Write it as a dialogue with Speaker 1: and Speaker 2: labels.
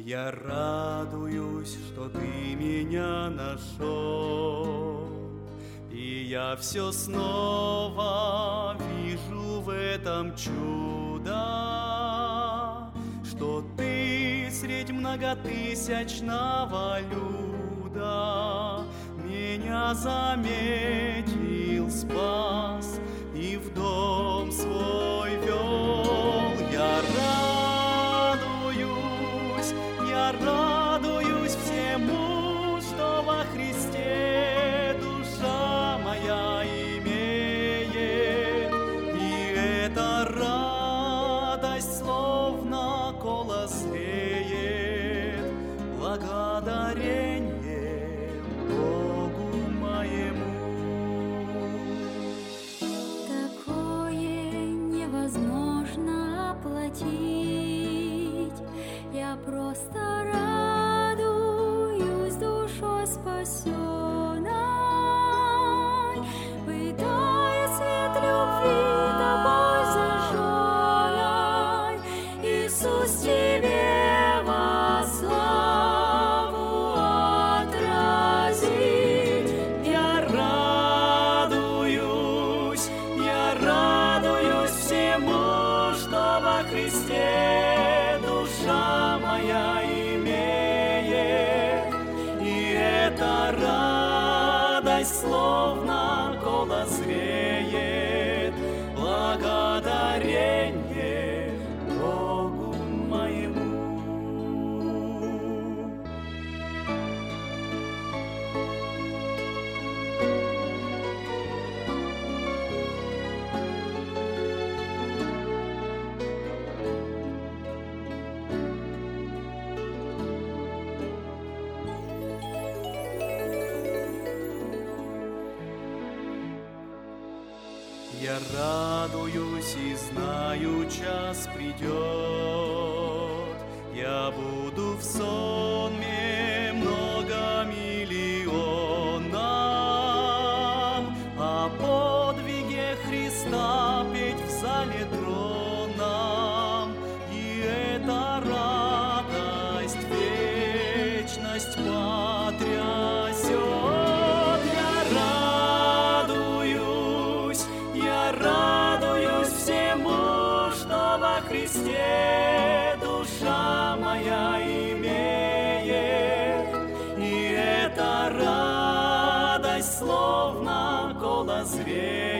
Speaker 1: Я радуюсь, что ты меня нашел, и я все снова вижу в этом чудо, что ты средь многотысячного люда меня заметил, спас и в дом свой вел. Я радуюсь всему, что во Христе душа моя имеет, и эта радость словно колос веет, благодарение Богу моему.
Speaker 2: Такое невозможно оплатить, я просто радуюсь душой спасенной, вытает свет любви тобой зажженной. Иисус, тебе во славу отразить. Я радуюсь всему, что во Христе душа моя имеет, и эта радость словно колос веет, благодарение Богу моему. Я радуюсь и знаю, час придет, я буду в сонме многомиллионном, о подвиге Христа петь в зале тронном, и эта радость вечность потрясет. Радуюсь всему, что во Христе душа моя имеет, и эта радость словно колос веет,